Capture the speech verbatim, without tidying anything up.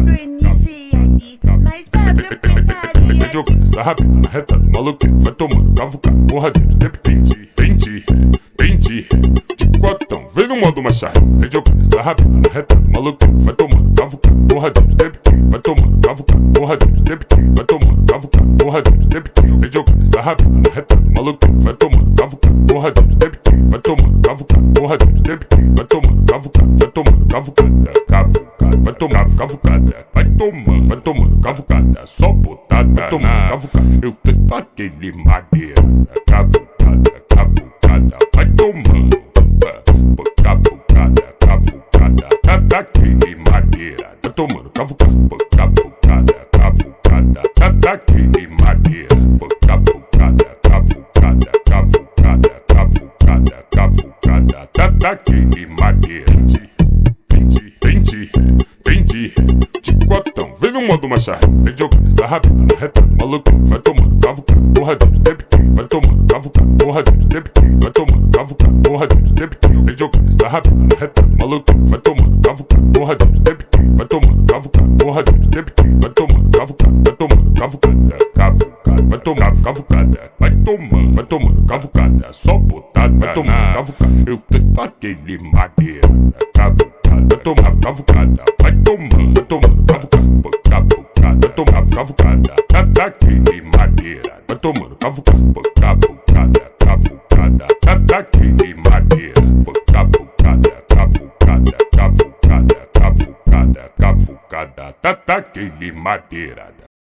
quatro iniciante, mas Pablo pegaria. Vem jogando essa rabeta na reta do maluqueiro. Vai tomando cavucado, porradeiro, tempo tente, tente, tente. De quatão, vem no modo macharré. Vem jogando essa rabeta na reta do maluqueiro. Vai tomando cavucado, porradeiro, tempo tente. Vai tomando cavucado, porradeiro, tempo tente. Vai tomando cavucado, porradeiro, tempo tente. Vem jogando essa rabeta na reta do maluqueiro. Vai tomando cavucado, porradeiro, tempo tente. Vai tomando cavucado, porradeiro, tempo tente. Vai tomando cavucado, vai tomando cavucada, cavucada. Vai tomando cavucada, vai tomando, vai tomando cavucada. Só botada, vai tomando cavucada. Eu tento aquele madeira, cavucada, cavucada. Vai tomando, cavucada, cavucada. Tá daquele madeira, tá tomando cavucada, cavucada, cavucada. Tá daquele madeira, cavucada, cavucada, cavucada, cavucada, cavucada. Tá daquele madeira. Tente, tente, tente. De quatão, vem no modo macharré. Vem jogando essa rabeta na reta do maluqueiro. Vai tomando cavucado, porradeiro, tempo tente. Vai tomando cavucado, porradeiro, tempo tente. Vai tomando cavucado, porradeiro, tempo tente. Vem jogando essa rabeta na reta do maluqueiro. Vai tomando cavucado, porradeiro, tempo tente. Vai tomando cavucado, porradeiro, tempo tente. Vai tomando cavucado, vai tomando cavucada, cavucada. Vai tomando cavucada, vai tomando, vai tomando cavucada. Só botada, vai tomando cavucada. Eu tento aquele madeira, cavucada. Vai tomar cavucada, vai tomando, vai tomando cavucada, cavucada. Vai tomar cavucada, tá daquele madeira. Vai tomando cavucada, cavucada, cavucada. Tá daquele madeira, cavucada, cavucada, cavucada, cavucada, cavucada. Tá daquele madeira.